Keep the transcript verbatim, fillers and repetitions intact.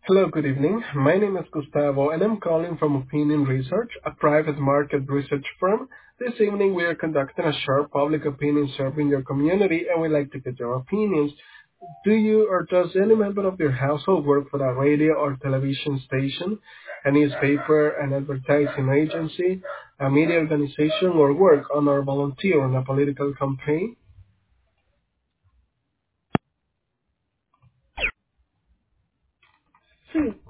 Hello, good evening. My name is Gustavo, and I'm calling from Opinion Research, a private market research firm. This evening, we are conducting a short public opinion survey in your community, and we'd like to get your opinions. Do you or does any member of your household work for a radio or television station, a newspaper, an advertising agency, a media organization, or work on or volunteer on a political campaign? Sí,